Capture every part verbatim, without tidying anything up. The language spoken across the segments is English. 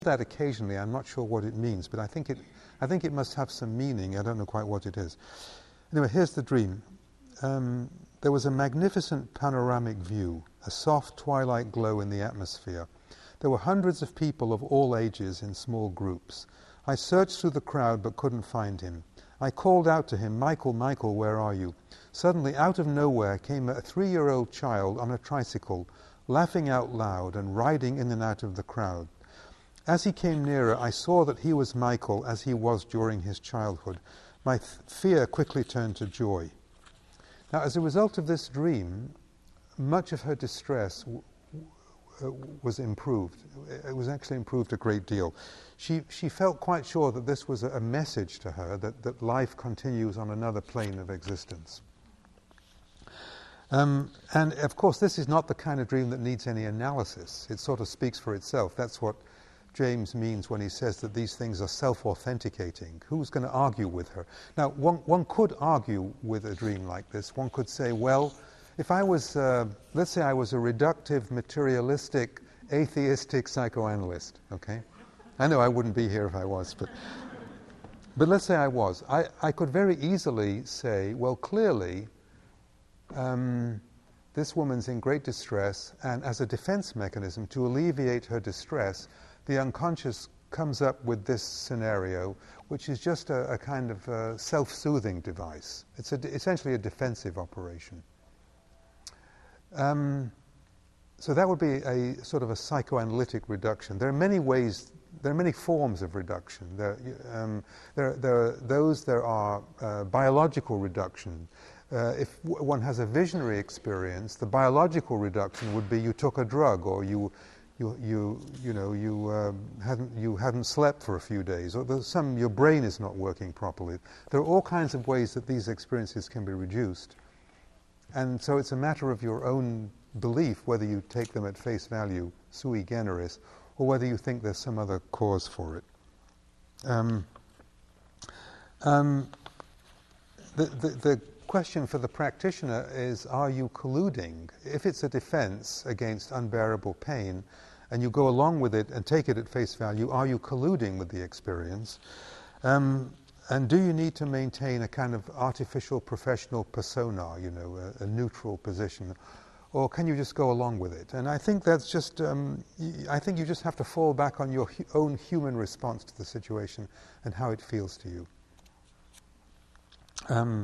that occasionally. I'm not sure what it means, but I think it, I think it must have some meaning. I don't know quite what it is. Anyway, here's the dream. Um, there was a magnificent panoramic view, a soft twilight glow in the atmosphere. There were hundreds of people of all ages in small groups. I searched through the crowd but couldn't find him. I called out to him, "Michael, Michael, where are you?" Suddenly, out of nowhere, came a three-year-old child on a tricycle, laughing out loud and riding in and out of the crowd. As he came nearer, I saw that he was Michael as he was during his childhood. My th- fear quickly turned to joy. Now, as a result of this dream, much of her distress w- w- was improved. It was actually improved a great deal. She she felt quite sure that this was a, a message to her, that, that life continues on another plane of existence. Um, and of course, this is not the kind of dream that needs any analysis. It sort of speaks for itself. That's what James means when he says that these things are self-authenticating. Who's going to argue with her? Now, one, one could argue with a dream like this. One could say, well, if I was, uh, let's say I was a reductive, materialistic, atheistic psychoanalyst, okay? I know I wouldn't be here if I was, but but let's say I was. I, I could very easily say, well, clearly, um, this woman's in great distress, and as a defense mechanism to alleviate her distress, the unconscious comes up with this scenario, which is just a, a kind of uh, self-soothing device. It's a, essentially a defensive operation. Um, so that would be a sort of a psychoanalytic reduction. There are many ways, there are many forms of reduction. There, um, there, there are those, there are uh, biological reduction. Uh, if w- one has a visionary experience, the biological reduction would be you took a drug, or you You, you, you know, you um, hadn't, you hadn't slept for a few days, or there's some, your brain is not working properly. There are all kinds of ways that these experiences can be reduced. And so it's a matter of your own belief whether you take them at face value, sui generis, or whether you think there's some other cause for it. Um, um, the, the, the question for the practitioner is, are you colluding? If it's a defense against unbearable pain, and you go along with it and take it at face value, are you colluding with the experience? Um, and do you need to maintain a kind of artificial professional persona, you know, a, a neutral position? Or can you just go along with it? And I think that's just, um, y- I think you just have to fall back on your hu- own human response to the situation and how it feels to you. Um,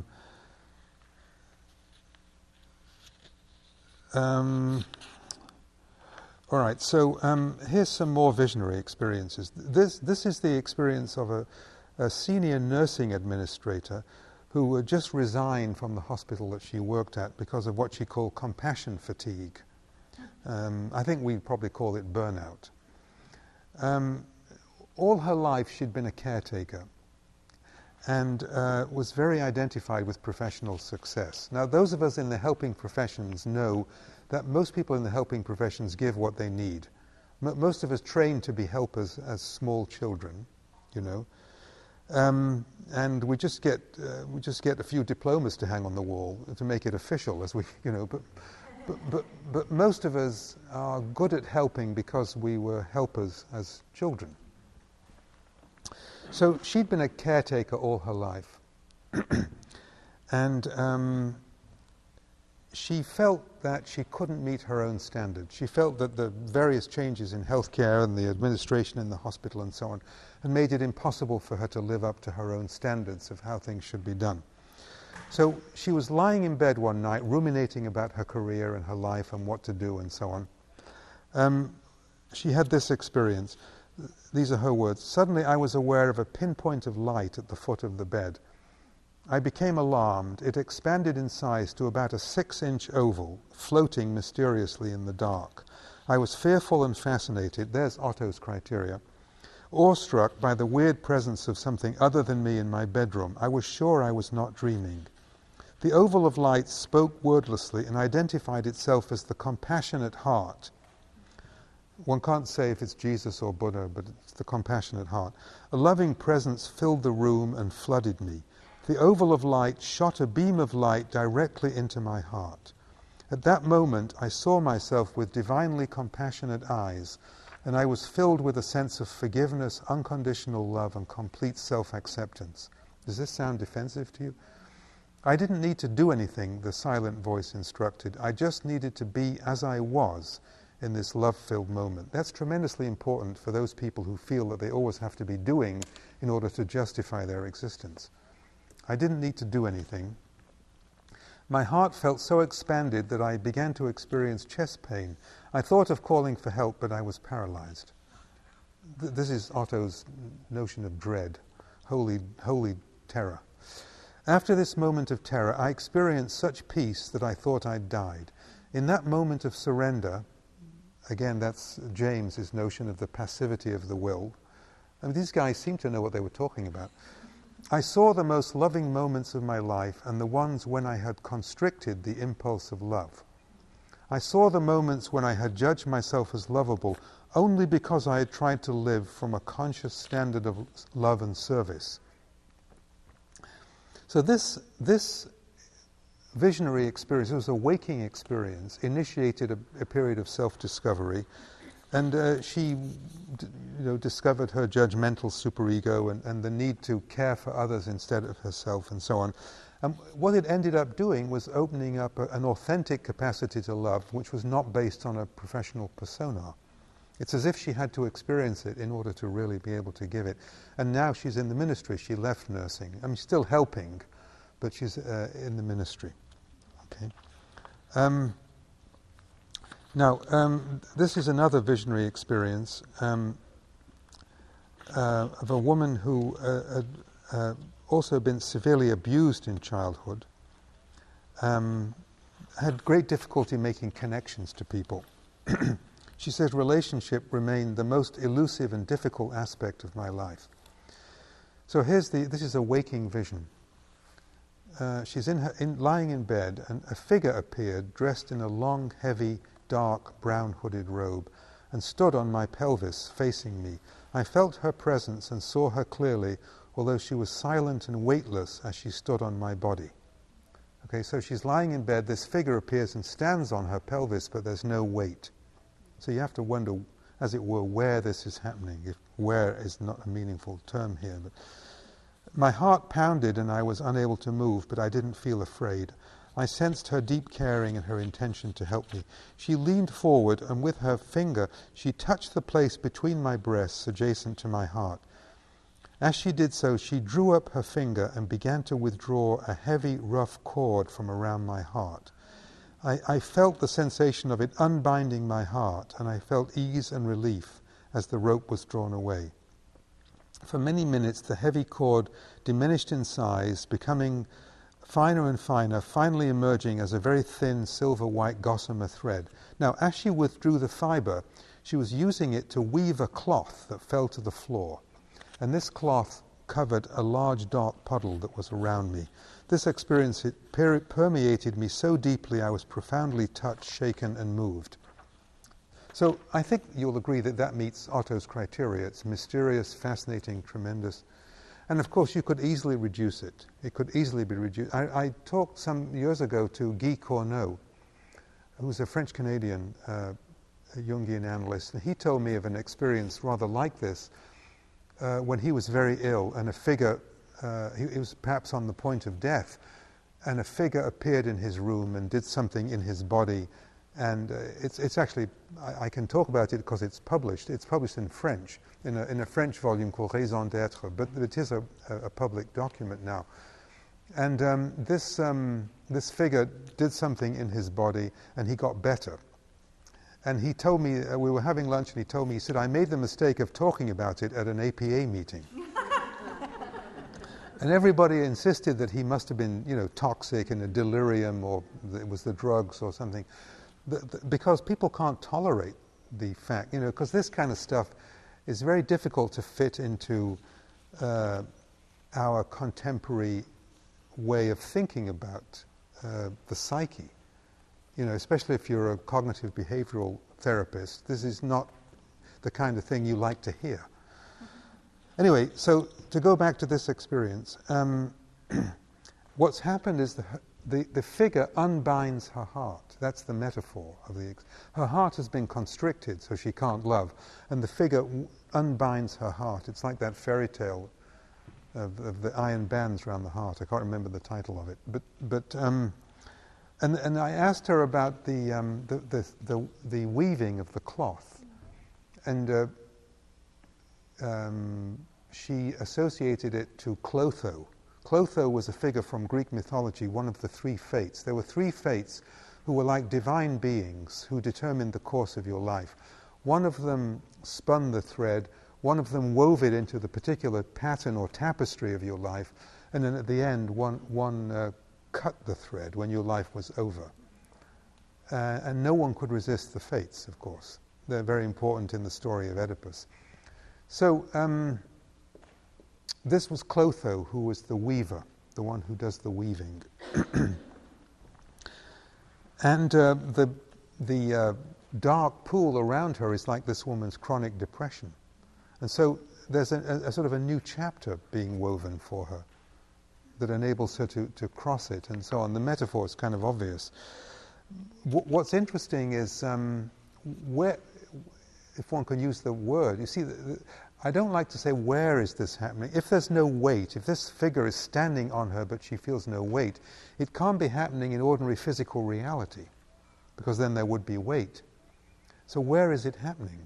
um, All right, so um, here's some more visionary experiences. This this is the experience of a, a senior nursing administrator who had just resigned from the hospital that she worked at because of what she called compassion fatigue. Um, I think we'd probably call it burnout. Um, all her life she'd been a caretaker and uh, was very identified with professional success. Now, those of us in the helping professions know that most people in the helping professions give what they need. M- most of us train to be helpers as small children, you know, um, and we just get uh, we just get a few diplomas to hang on the wall to make it official, as we, you know. But but but, but most of us are good at helping because we were helpers as children. So she'd been a caretaker all her life, and um, she felt that she couldn't meet her own standards. She felt that the various changes in healthcare and the administration in the hospital and so on had made it impossible for her to live up to her own standards of how things should be done. So she was lying in bed one night, ruminating about her career and her life and what to do and so on. Um, she had this experience. These are her words. "Suddenly I was aware of a pinpoint of light at the foot of the bed. I became alarmed. It expanded in size to about a six-inch oval, floating mysteriously in the dark. I was fearful and fascinated." There's Otto's criteria. "Awestruck by the weird presence of something other than me in my bedroom. I was sure I was not dreaming. The oval of light spoke wordlessly and identified itself as the compassionate heart." One can't say if it's Jesus or Buddha, but it's the compassionate heart. "A loving presence filled the room and flooded me. The oval of light shot a beam of light directly into my heart. At that moment, I saw myself with divinely compassionate eyes, and I was filled with a sense of forgiveness, unconditional love, and complete self-acceptance. Does this sound defensive to you? I didn't need to do anything, the silent voice instructed. I just needed to be as I was in this love-filled moment. That's tremendously important for those people who feel that they always have to be doing in order to justify their existence. I didn't need to do anything. My heart felt so expanded that I began to experience chest pain. I thought of calling for help, but I was paralyzed. Th- this is Otto's notion of dread, holy, holy terror. After this moment of terror, I experienced such peace that I thought I'd died. In that moment of surrender, again, that's James's notion of the passivity of the will. I mean, these guys seem to know what they were talking about. I saw the most loving moments of my life and the ones when I had constricted the impulse of love. I saw the moments when I had judged myself as lovable only because I had tried to live from a conscious standard of love and service. So this, this visionary experience, it was a waking experience, initiated a, a period of self-discovery, and uh, she d- you know, discovered her judgmental superego and, and the need to care for others instead of herself and so on. And what it ended up doing was opening up a, an authentic capacity to love, which was not based on a professional persona. It's as if she had to experience it in order to really be able to give it. And now she's in the ministry. She left nursing. I mean, still helping, but she's uh, in the ministry. Okay. Um, now, um, this is another visionary experience um, uh, of a woman who uh, had uh, also been severely abused in childhood, um, had great difficulty making connections to people. She says relationship remained the most elusive and difficult aspect of my life. So here's the, this is a waking vision. Uh, she's in her, in, lying in bed, and a figure appeared dressed in a long, heavy, dark, brown hooded robe and stood on my pelvis facing me. I felt her presence and saw her clearly, although she was silent and weightless as she stood on my body. Okay, so she's lying in bed, this figure appears and stands on her pelvis, but there's no weight. So you have to wonder, as it were, where this is happening. If where is not a meaningful term here. But my heart pounded and I was unable to move, but I didn't feel afraid. I sensed her deep caring and her intention to help me. She leaned forward and with her finger she touched the place between my breasts adjacent to my heart. As she did so, she drew up her finger and began to withdraw a heavy, rough cord from around my heart. I, I felt the sensation of it unbinding my heart, and I felt ease and relief as the rope was drawn away. For many minutes, the heavy cord diminished in size, becoming finer and finer, finally emerging as a very thin silver-white gossamer thread. Now, as she withdrew the fiber, she was using it to weave a cloth that fell to the floor. And this cloth covered a large dark puddle that was around me. This experience it per- permeated me so deeply I was profoundly touched, shaken, and moved. So I think you'll agree that that meets Otto's criteria. It's mysterious, fascinating, tremendous. And of course you could easily reduce it. It could easily be reduced. I, I talked some years ago to Guy Corneau, who's a French-Canadian uh, a Jungian analyst, and he told me of an experience rather like this uh, when he was very ill, and a figure, uh, he, he was perhaps on the point of death, and a figure appeared in his room and did something in his body. And uh, it's, it's actually, I, I can talk about it because it's published. It's published in French, in a, in a French volume called Raison d'être, but it is a, a public document now. And um, this, um, this figure did something in his body, and he got better. And he told me, uh, we were having lunch, and he told me, he said, I made the mistake of talking about it at an A P A meeting. And everybody insisted that he must have been, you know, toxic in a delirium, or it was the drugs or something. The, the, because people can't tolerate the fact, you know, because this kind of stuff is very difficult to fit into uh, our contemporary way of thinking about uh, the psyche. You know, especially if you're a cognitive behavioral therapist, this is not the kind of thing you like to hear. Anyway, so to go back to this experience, um, what's happened is the, the, the figure unbinds her heart. That's the metaphor of the... Ex- her heart has been constricted, so she can't love, and the figure w- unbinds her heart. It's like that fairy tale of, of the iron bands around the heart. I can't remember the title of it. But, but um, and, and I asked her about the, um, the, the, the, the weaving of the cloth, and uh, um, she associated it to Clotho. Clotho was a figure from Greek mythology, one of the three fates. There were three fates who were like divine beings who determined the course of your life. One of them spun the thread, one of them wove it into the particular pattern or tapestry of your life, and then at the end, one, one uh, cut the thread when your life was over. Uh, and no one could resist the fates, of course. They're very important in the story of Oedipus. So, um, this was Clotho, who was the weaver, the one who does the weaving. and uh, the, the uh, dark pool around her is like this woman's chronic depression. And so there's a, a, a sort of a new chapter being woven for her that enables her to, to cross it and so on. The metaphor is kind of obvious. W- what's interesting is um, where, if one can use the word, you see, the, the, I don't like to say where is this happening. If there's no weight, if this figure is standing on her but she feels no weight, it can't be happening in ordinary physical reality, because then there would be weight. So where is it happening?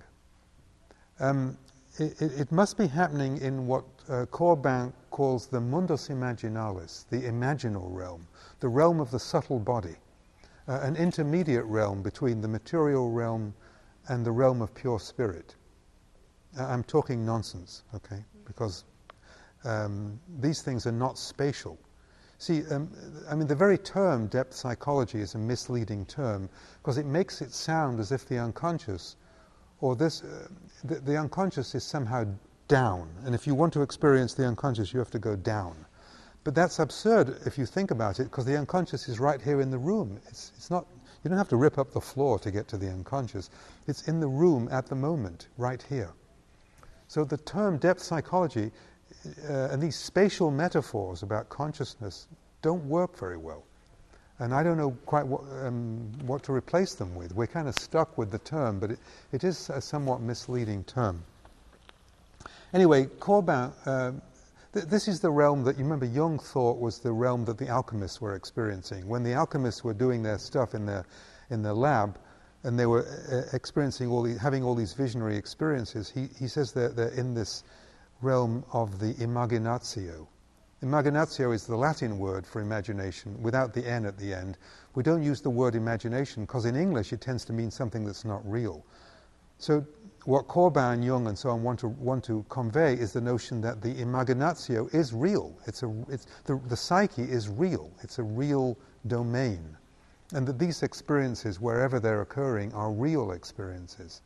Um, it, it, it must be happening in what uh, Corbin calls the mundus imaginalis, the imaginal realm, the realm of the subtle body, uh, an intermediate realm between the material realm and the realm of pure spirit. I'm talking nonsense, okay, because um, these things are not spatial. See, um, I mean, the very term depth psychology is a misleading term because it makes it sound as if the unconscious, or this, uh, the, the unconscious is somehow down, and if you want to experience the unconscious, you have to go down. But that's absurd if you think about it, because the unconscious is right here in the room. It's, it's not. You don't have to rip up the floor to get to the unconscious. It's in the room at the moment, right here. So the term depth psychology uh, and these spatial metaphors about consciousness don't work very well. And I don't know quite what, um, what to replace them with. We're kind of stuck with the term, but it, it is a somewhat misleading term. Anyway, Corbin, uh, th- this is the realm that, you remember, Jung thought was the realm that the alchemists were experiencing. When the alchemists were doing their stuff in their, in their lab, and they were uh, experiencing all the, having all these visionary experiences, he, he says that they're in this realm of the imaginatio. Imaginatio is the Latin word for imagination, without the N at the end. We don't use the word imagination because in English it tends to mean something that's not real. So what Corbin, Jung, and so on want to, want to convey is the notion that the imaginatio is real. It's a, it's, the, the psyche is real. It's a real domain. And that these experiences, wherever they're occurring, are real experiences.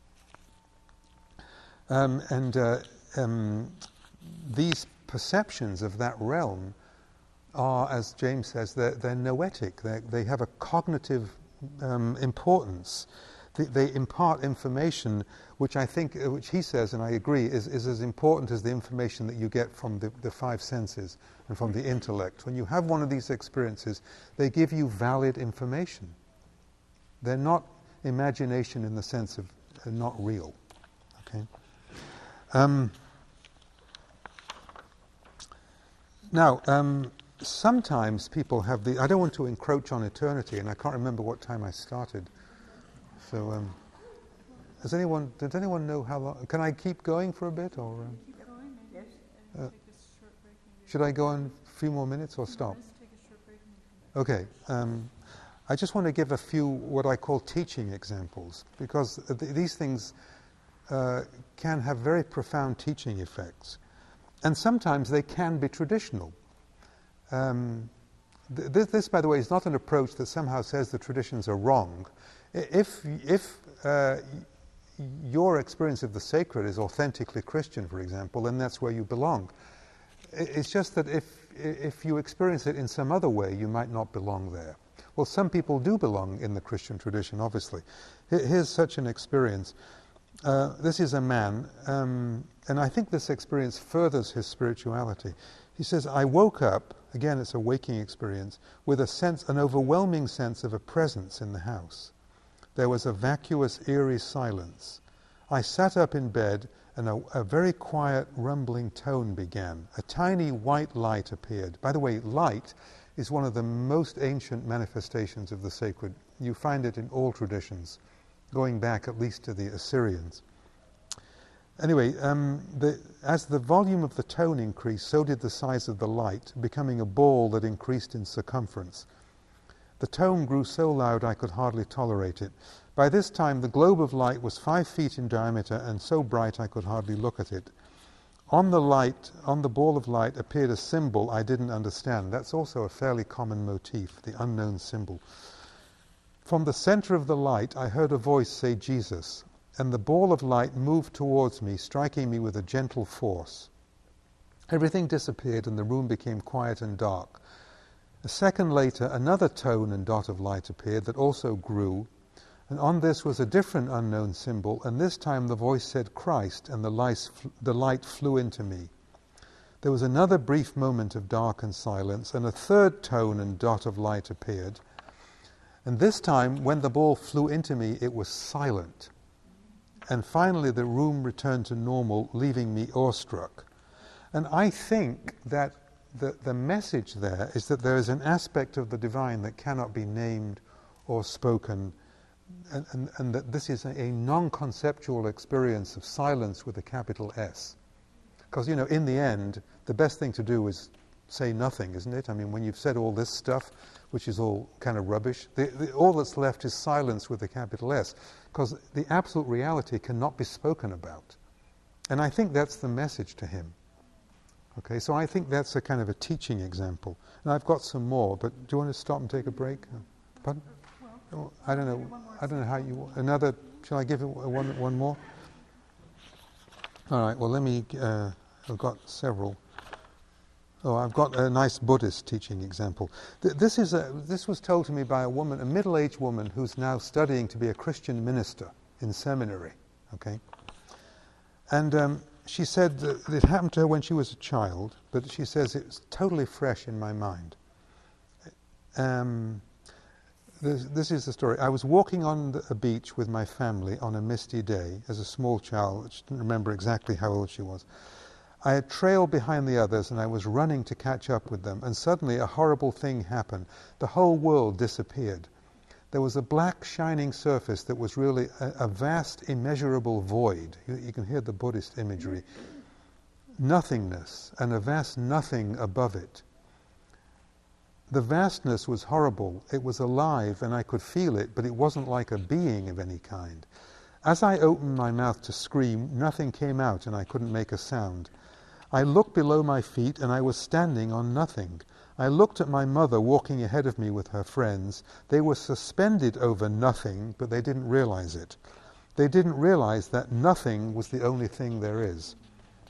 Um, and uh, um, these perceptions of that realm are, as James says, they're, they're noetic. They're, they have a cognitive um, importance. They, they impart information, which I think, which he says, and I agree, is, is as important as the information that you get from the, the five senses and from the intellect. When you have one of these experiences, they give you valid information. They're not imagination in the sense of uh, not real. Okay. Um, now, um, sometimes people have the... I don't want to encroach on eternity, and I can't remember what time I started. So, um, does anyone? Does anyone know how long? Can I keep going for a bit, or um, keep going? Yes. Uh, take a short break. Maybe. Should I go on a few more minutes or stop? Let's take a short break and come back. Okay. Um, I just want to give a few what I call teaching examples, because th- these things uh, can have very profound teaching effects, and sometimes they can be traditional. Um, th- this, this, by the way, is not an approach that somehow says the traditions are wrong. If, if uh, your experience of the sacred is authentically Christian, for example, then that's where you belong. It's just that if, if you experience it in some other way, you might not belong there. Well, some people do belong in the Christian tradition, obviously. Here's such an experience. Uh, this is a man, um, and I think this experience furthers his spirituality. He says, I woke up, again it's a waking experience, with a sense, an overwhelming sense of a presence in the house. There was a vacuous, eerie silence. I sat up in bed, and a, a very quiet, rumbling tone began. A tiny white light appeared. By the way, light is one of the most ancient manifestations of the sacred. You find it in all traditions, going back at least to the Assyrians. Anyway, um, the, as the volume of the tone increased, so did the size of the light, becoming a ball that increased in circumference. The tone grew so loud I could hardly tolerate it. By this time, the globe of light was five feet in diameter and so bright I could hardly look at it. On the light, on the ball of light, appeared a symbol I didn't understand. That's also a fairly common motif, the unknown symbol. From the center of the light, I heard a voice say, "Jesus," and the ball of light moved towards me, striking me with a gentle force. Everything disappeared and the room became quiet and dark. A second later, another tone and dot of light appeared that also grew, and on this was a different unknown symbol, and this time the voice said Christ, and the light, the light flew into me. There was another brief moment of dark and silence, and a third tone and dot of light appeared. And this time, when the ball flew into me, it was silent. And finally the room returned to normal, leaving me awestruck. And I think that the, the message there is that there is an aspect of the divine that cannot be named or spoken, and, and, and that this is a, a non-conceptual experience of silence with a capital S. Because, you know, in the end, the best thing to do is say nothing, isn't it? I mean, when you've said all this stuff, which is all kind of rubbish, the, the, all that's left is silence with a capital S, because the absolute reality cannot be spoken about. And I think that's the message to him. Okay, so I think that's a kind of a teaching example. And I've got some more, but do you want to stop and take a break? Pardon? Well, I don't know. I don't know how you. Another. Shall I give it one? One more. All right. Well, let me. Uh, I've got several. Oh, I've got a nice Buddhist teaching example. Th- this is a. This was told to me by a woman, a middle-aged woman who's now studying to be a Christian minister in seminary. Okay. And um, she said that it happened to her when she was a child, but she says it's totally fresh in my mind. Um, This, this is the story. I was walking on the, a beach with my family on a misty day as a small child. She didn't remember exactly how old she was. I had trailed behind the others and I was running to catch up with them, and suddenly a horrible thing happened. The whole world disappeared. There was a black shining surface that was really a, a vast immeasurable void. You, you can hear the Buddhist imagery. Nothingness, and a vast nothing above it. The vastness was horrible. It was alive and I could feel it, but it wasn't like a being of any kind. As I opened my mouth to scream, nothing came out and I couldn't make a sound. I looked below my feet and I was standing on nothing. I looked at my mother walking ahead of me with her friends. They were suspended over nothing, but they didn't realize it. They didn't realize that nothing was the only thing there is.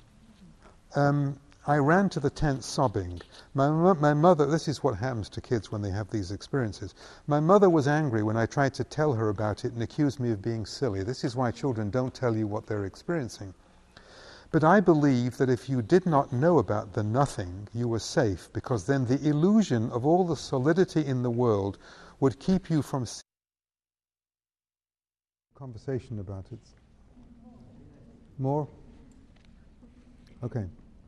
Um... I ran to the tent sobbing. My, my mother, this is what happens to kids when they have these experiences. My mother was angry when I tried to tell her about it and accused me of being silly. This is why children don't tell you what they're experiencing. But I believe that if you did not know about the nothing, you were safe, because then the illusion of all the solidity in the world would keep you from seeing conversation about it. More? Okay.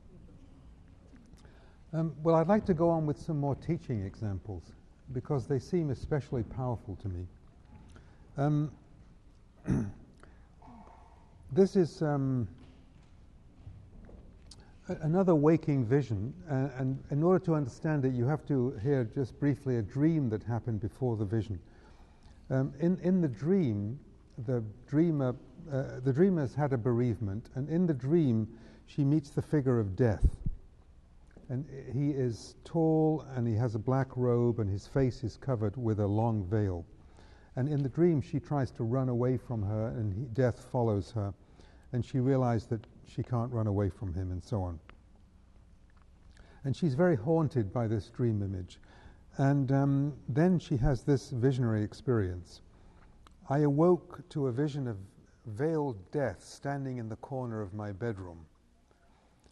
Um, well, I'd like to go on with some more teaching examples because they seem especially powerful to me. Um, this is um, a- another waking vision, uh, and in order to understand it, you have to hear just briefly a dream that happened before the vision. Um, in, in the dream, the dreamer, uh, the dreamer has had a bereavement, and in the dream, she meets the figure of death. And he is tall, and he has a black robe, and his face is covered with a long veil. And in the dream, she tries to run away from her, and he, death follows her. And she realizes that she can't run away from him, and so on. And she's very haunted by this dream image. And um, then she has this visionary experience. I awoke to a vision of veiled death standing in the corner of my bedroom.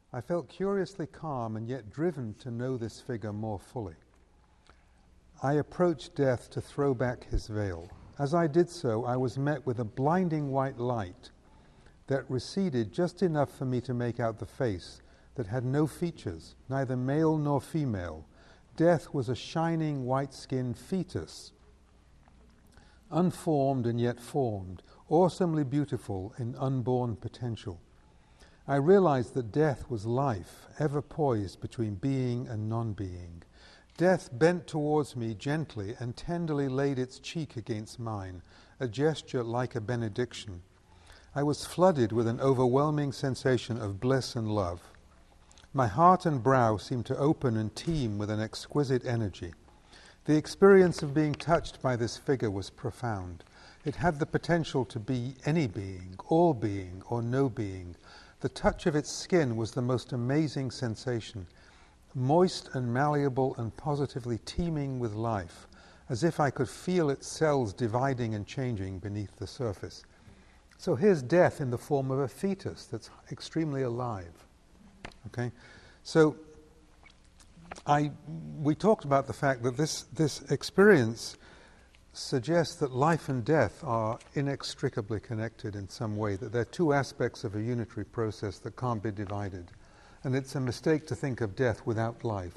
I felt curiously calm and yet driven to know this figure more fully. I approached death to throw back his veil. As I did so, I was met with a blinding white light that receded just enough for me to make out the face that had no features, neither male nor female. Death was a shining white-skinned fetus, unformed and yet formed, awesomely beautiful in unborn potential. I realized that death was life, ever poised between being and non-being. Death bent towards me gently and tenderly laid its cheek against mine, a gesture like a benediction. I was flooded with an overwhelming sensation of bliss and love. My heart and brow seemed to open and teem with an exquisite energy. The experience of being touched by this figure was profound. It had the potential to be any being, all being, or no being. The touch of its skin was the most amazing sensation, moist and malleable and positively teeming with life, as if I could feel its cells dividing and changing beneath the surface. So here's death in the form of a fetus that's extremely alive. Okay, so I we talked about the fact that this this experience suggests that life and death are inextricably connected in some way, that they're two aspects of a unitary process that can't be divided. And it's a mistake to think of death without life.